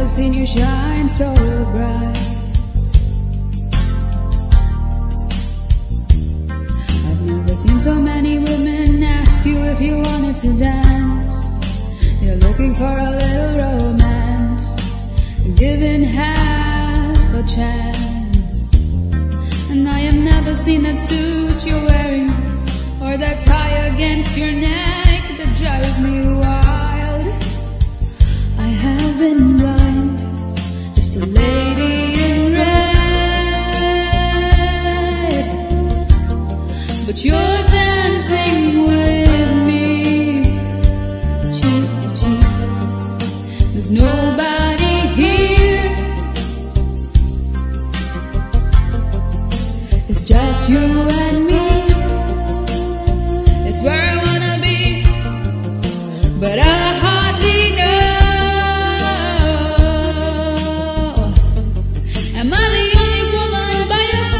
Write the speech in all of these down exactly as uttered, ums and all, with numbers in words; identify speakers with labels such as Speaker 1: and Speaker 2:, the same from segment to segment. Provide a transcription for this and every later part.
Speaker 1: seen you shine so bright. I've never seen so many women ask you if you wanted to dance. You're looking for a little romance, given half a chance. And I have never seen that suit you're wearing, or that tie against your neck that drives me wild. I have been blind, just a lady in red, but you're dancing with me, cheek to cheek. There's nobody here, it's just you and me. It's where I wanna be, but I hardly know. Am I the only woman by your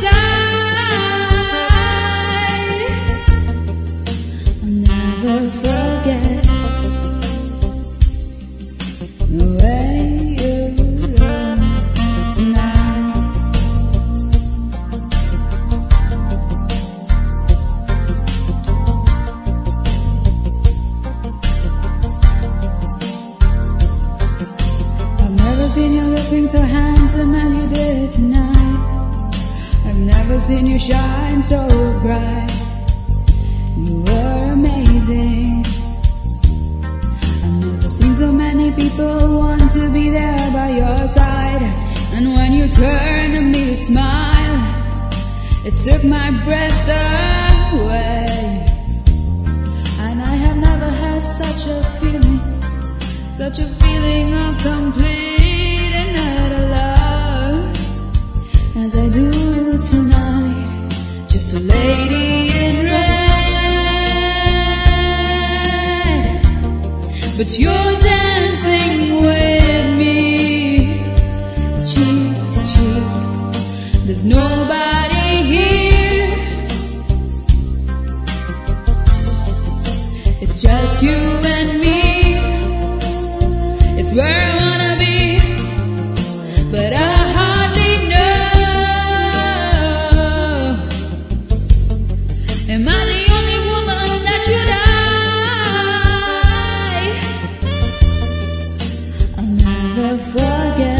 Speaker 1: side? I'll never forget the way you look tonight. I've never seen you looking so handsome as you did tonight. I've never seen you shine so bright. You were amazing. I've never seen so many people want to be there by your side. And when you turned to me to smile, it took my breath away. And I have never had such a feeling, such a feeling of complete and utter love as I do tonight. Just a lady in red, but you're dancing with me, cheek to cheek. There's nobody here, it's just you and me. It's where I wanna be, but I hardly know. Am I the only woman that should I? I'll never forget